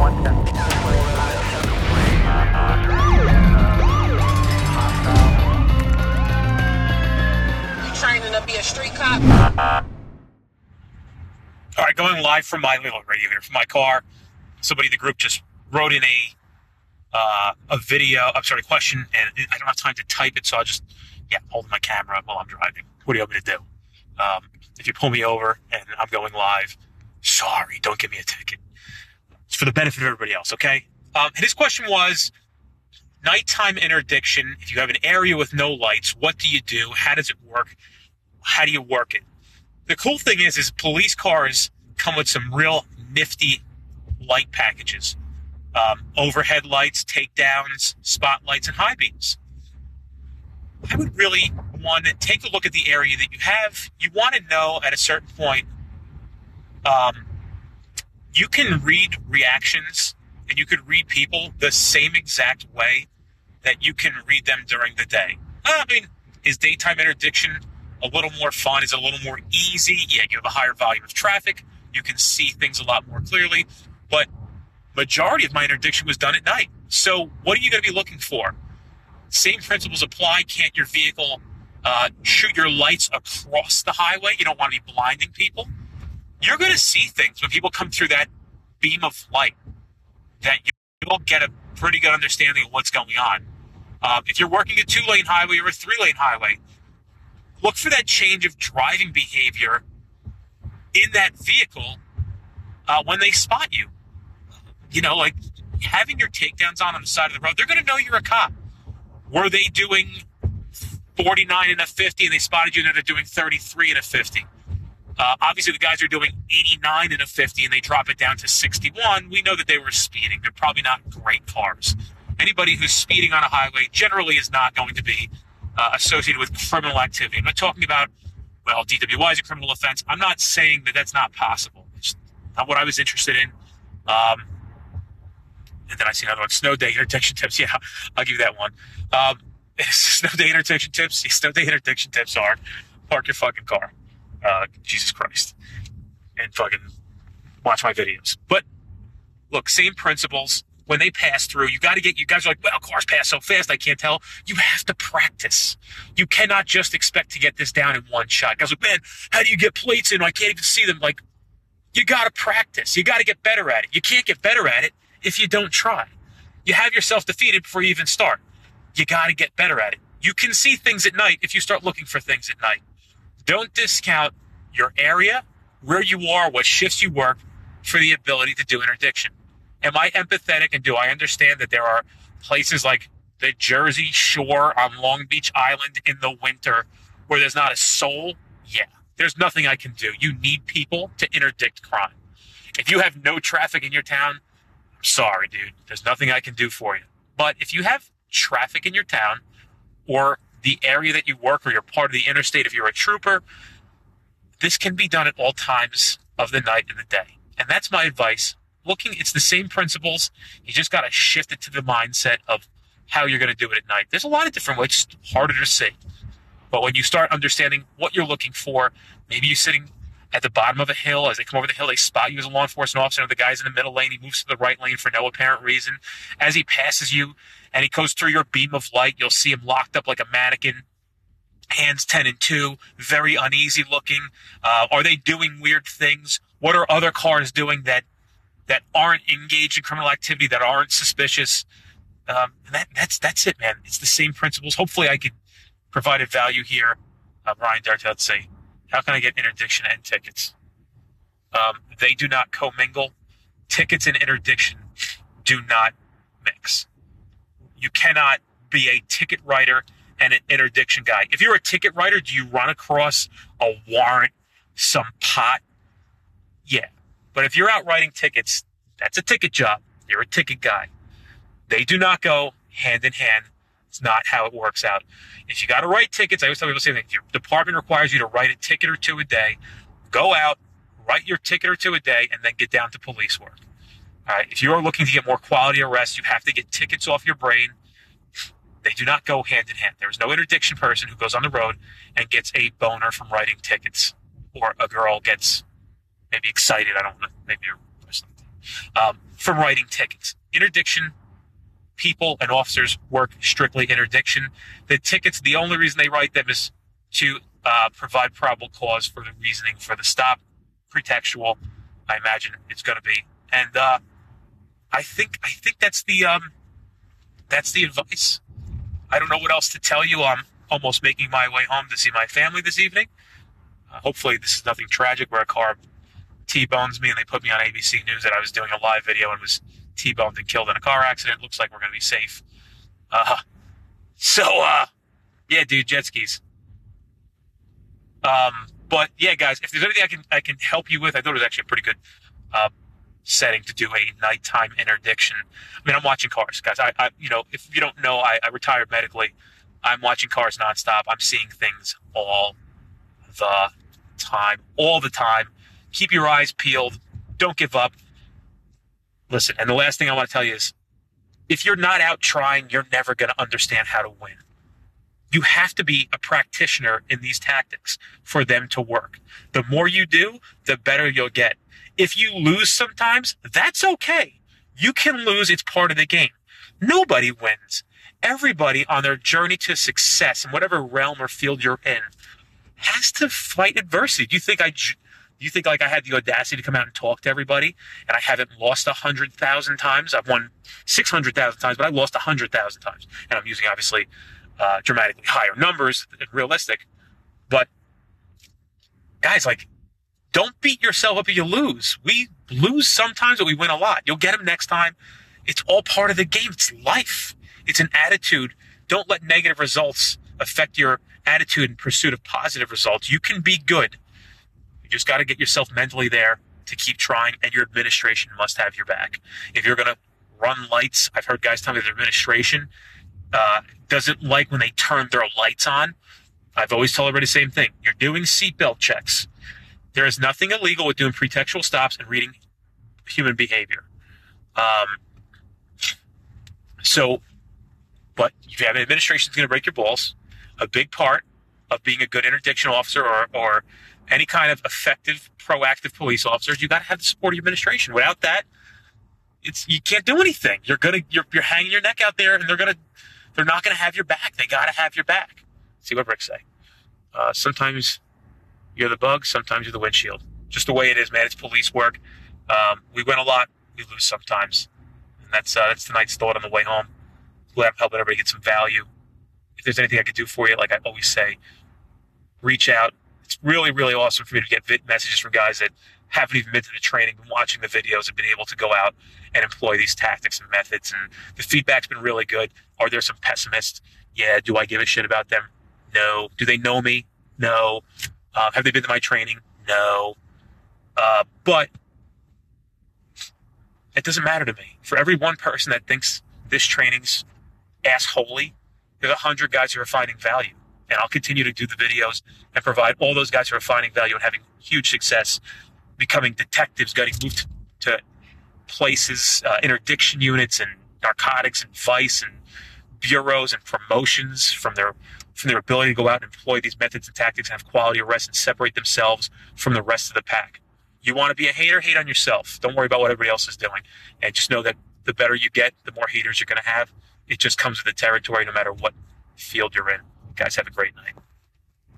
You training to be a street cop? All right, going live from my little radio here, from my car. Somebody in the group just wrote in a video, question, and I don't have time to type it, so I'll just, hold my camera while I'm driving. What do you want me to do? If you pull me over and I'm going live, sorry, don't give me a ticket. It's for the benefit of everybody else, okay? His question was, nighttime interdiction, if you have an area with no lights, what do you do? How does it work? How do you work it? The cool thing is police cars come with some real nifty light packages. Overhead lights, takedowns, spotlights, and high beams. I would really want to take a look at the area that you have. You want to know at a certain point, you can read reactions and you could read people the same exact way that you can read them during the day. I mean, is daytime interdiction a little more fun? Is it a little more easy? Yeah, you have a higher volume of traffic. You can see things a lot more clearly. But majority of my interdiction was done at night. So what are you going to be looking for? Same principles apply. Can't your vehicle shoot your lights across the highway? You don't want to be blinding people. You're going to see things when people come through that beam of light that you'll get a pretty good understanding of what's going on. If you're working a 2-lane highway or a 3-lane highway, look for that change of driving behavior in that vehicle when they spot you. You know, like having your takedowns on the side of the road, they're going to know you're a cop. Were they doing 49 in a 50 and they spotted you and they're doing 33 in a 50? Obviously, the guys are doing 89 in a 50 and they drop it down to 61. We know that they were speeding. They're probably not great cars. Anybody who's speeding on a highway generally is not going to be associated with criminal activity. I'm not talking about, well, DWI is a criminal offense. I'm not saying that that's not possible. It's not what I was interested in. And then I see another one, snow day interdiction tips. Yeah, I'll give you that one. Snow day interdiction tips. Snow day interdiction tips are park your fucking car. Jesus Christ. And fucking watch my videos. But look, same principles. When they pass through, you guys are like, well, cars pass so fast, I can't tell. You have to practice. You cannot just expect to get this down in one shot. Guys are like, man, how do you get plates in? I can't even see them. Like, you got to practice. You got to get better at it. You can't get better at it if you don't try. You have yourself defeated before you even start. You got to get better at it. You can see things at night if you start looking for things at night. Don't discount your area, where you are, what shifts you work for the ability to do interdiction. Am I empathetic and do I understand that there are places like the Jersey Shore on Long Beach Island in the winter where there's not a soul? Yeah, there's nothing I can do. You need people to interdict crime. If you have no traffic in your town, I'm sorry, dude. There's nothing I can do for you. But if you have traffic in your town or the area that you work or you're part of the interstate, if you're a trooper, this can be done at all times of the night and the day. And that's my advice. It's the same principles. You just got to shift it to the mindset of how you're going to do it at night. There's a lot of different ways. It's harder to see. But when you start understanding what you're looking for, maybe you're sitting at the bottom of a hill. As they come over the hill, they spot you as a law enforcement officer. The guy's in the middle lane. He moves to the right lane for no apparent reason. As he passes you and he goes through your beam of light, you'll see him locked up like a mannequin, hands 10 and 2, very uneasy looking. Are they doing weird things? What are other cars doing that aren't engaged in criminal activity, that aren't suspicious? That's it, man. It's the same principles. Hopefully I could provide a value here. Ryan Dartel would say, how can I get interdiction and tickets? They do not commingle. Tickets and interdiction do not mix. You cannot be a ticket writer and an interdiction guy. If you're a ticket writer, do you run across a warrant, some pot? Yeah. But if you're out writing tickets, that's a ticket job. You're a ticket guy. They do not go hand in hand. It's not how it works out. If you got to write tickets, I always tell people the same thing. If your department requires you to write a ticket or two a day, go out, write your ticket or two a day, and then get down to police work. All right. If you're looking to get more quality arrests, you have to get tickets off your brain. They do not go hand in hand. There is no interdiction person who goes on the road and gets a boner from writing tickets, or a girl gets maybe excited. I don't know. Maybe you're something. from writing tickets. Interdiction people and officers work strictly interdiction. The tickets, the only reason they write them is to provide probable cause for the reasoning for the stop. Pretextual, I imagine it's going to be. And I think that's the advice. I don't know what else to tell you. I'm almost making my way home to see my family this evening. Hopefully this is nothing tragic where a car T-bones me and they put me on ABC News that I was doing a live video and was T-boned and killed in a car accident. Looks like we're going to be safe. Yeah, dude, jet skis. But yeah, guys, if there's anything I can help you with, I thought it was actually a pretty good setting to do a nighttime interdiction. I mean, I'm watching cars, guys. I if you don't know, I retired medically. I'm watching cars nonstop. I'm seeing things all the time. Keep your eyes peeled. Don't give up. Listen, and the last thing I want to tell you is, if you're not out trying, you're never going to understand how to win. You have to be a practitioner in these tactics for them to work. The more you do, the better you'll get. If you lose sometimes, that's okay. You can lose. It's part of the game. Nobody wins. Everybody on their journey to success in whatever realm or field you're in has to fight adversity. Do you think like I had the audacity to come out and talk to everybody and I haven't lost 100,000 times? I've won 600,000 times, but I lost 100,000 times. And I'm using obviously dramatically higher numbers than realistic. But guys, like, don't beat yourself up if you lose. We lose sometimes, but we win a lot. You'll get them next time. It's all part of the game. It's life. It's an attitude. Don't let negative results affect your attitude in pursuit of positive results. You can be good. You just got to get yourself mentally there to keep trying, and your administration must have your back. If you're going to run lights, I've heard guys tell me their administration doesn't like when they turn their lights on. I've always told everybody the same thing. You're doing seatbelt checks. There is nothing illegal with doing pretextual stops and reading human behavior. But if you have an administration that's going to break your balls, a big part of being a good interdiction officer or any kind of effective, proactive police officers, you got to have the support of your administration. Without that, you can't do anything. You're hanging your neck out there, and they're not gonna have your back. They got to have your back. See what Rick say. Sometimes you're the bug, sometimes you're the windshield. Just the way it is, man. It's police work. We win a lot, we lose sometimes, and that's tonight's thought on the way home. Glad I'm helping everybody get some value. If there's anything I could do for you, like I always say, reach out. It's really, really awesome for me to get messages from guys that haven't even been to the training, been watching the videos, have been able to go out and employ these tactics and methods. And the feedback's been really good. Are there some pessimists? Yeah. Do I give a shit about them? No. Do they know me? No. Have they been to my training? No. But it doesn't matter to me. For every one person that thinks this training's assholey, there's 100 guys who are finding value. And I'll continue to do the videos and provide all those guys who are finding value and having huge success, becoming detectives, getting moved to places, interdiction units and narcotics and vice and bureaus and promotions from their ability to go out and employ these methods and tactics and have quality arrests and separate themselves from the rest of the pack. You want to be a hater? Hate on yourself. Don't worry about what everybody else is doing. And just know that the better you get, the more haters you're going to have. It just comes with the territory no matter what field you're in. Guys, have a great night.